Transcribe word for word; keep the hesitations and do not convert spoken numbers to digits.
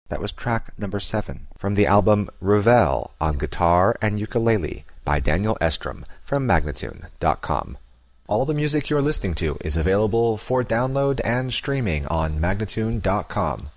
That was track number seven from the album Revel on guitar and ukulele by Daniel Estrom from Magnatune dot com. All the music you're listening to is available for download and streaming on Magnatune dot com.